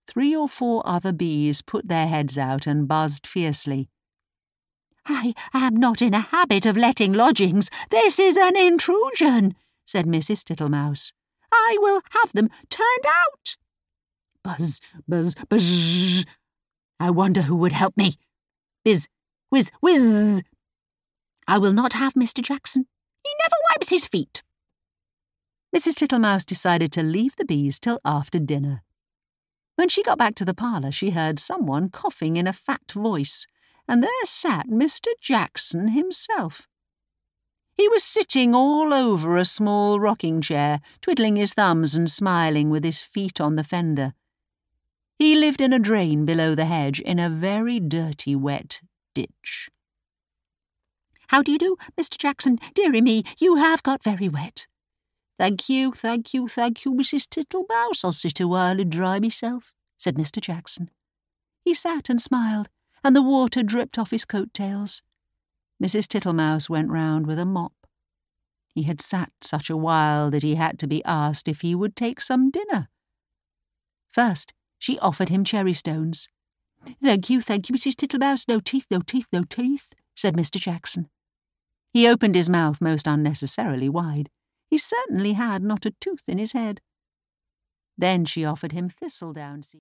3 or 4 other bees put their heads out and buzzed fiercely. "I am not in the habit of letting lodgings. This is an intrusion," said Mrs. Tittlemouse. "I will have them turned out." Buzz, buzz, buzz. I wonder who would help me. Bizz, whiz, whiz. "I will not have Mr. Jackson. He never wipes his feet." Mrs. Tittlemouse decided to leave the bees till after dinner. When she got back to the parlour, she heard someone coughing in a fat voice, and there sat Mr. Jackson himself. He was sitting all over a small rocking chair, twiddling his thumbs and smiling with his feet on the fender. He lived in a drain below the hedge in a very dirty, wet ditch. "How do you do, Mr. Jackson? Dearie me, you have got very wet." Thank you, Mrs. Tittlemouse. I'll sit a while and dry myself," said Mr. Jackson. He sat and smiled, and the water dripped off his coat-tails. Mrs. Tittlemouse went round with a mop. He had sat such a while that he had to be asked if he would take some dinner. First, she offered him cherry stones. Thank you, Mrs. Tittlemouse. No teeth, said Mr. Jackson. He opened his mouth most unnecessarily wide. He certainly had not a tooth in his head. Then she offered him thistledown seeds.